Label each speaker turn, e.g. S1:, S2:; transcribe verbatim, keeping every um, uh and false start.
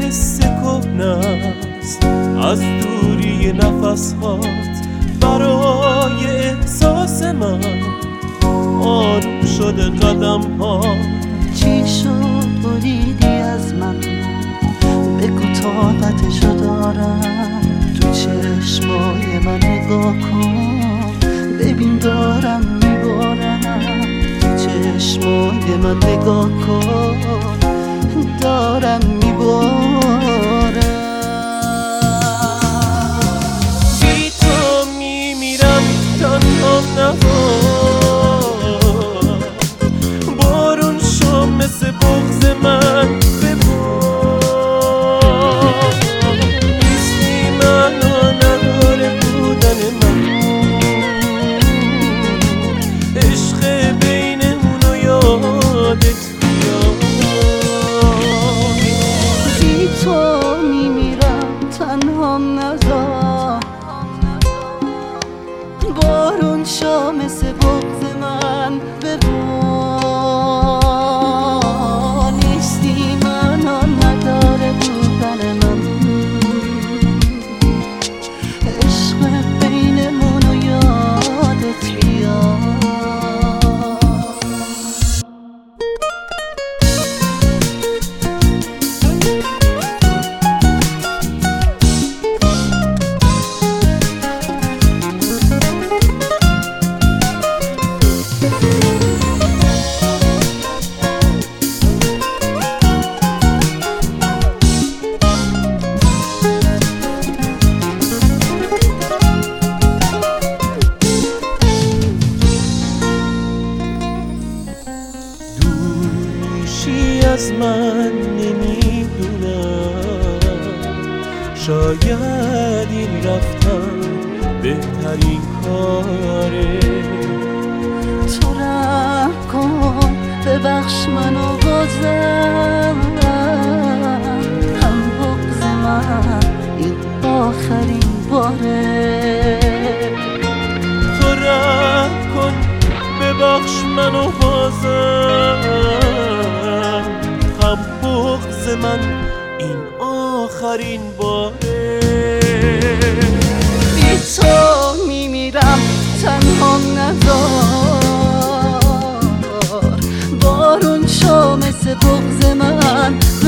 S1: قصه کهنه‌ست از دوری نفس‌هات برای احساس من آروم شده قدم ها.
S2: چی شد بریدی از من؟ بگو طاقتشو دارم. تو چشمای من نگاه کن ببین دارم میبارم. تو چشمای من نگاه کن دارم میبارم.
S1: بی تو میمیرم تنها نوار. بارون شو مثل بغض من ببار. نیستی معنا نداره بودن من. عشق بینمونو یادت بیاد.
S2: بی تو میمیرم تنها نذار. بارون شو مثل بغض من ببار. نیستی معنا نداره بودن من. عشق بینمونو یادت بیاد.
S1: از من نمیدونم. شاید این رفتن بهترین کاره.
S2: تو رحم کن ببخش منو بازم. هم بغض من این آخرین باره.
S1: تو رحم کن ببخش منو بازم. هم بغض من این آخرین باره.
S2: بی تو میمیرم تنها نذار. بارون شو مثل بغض من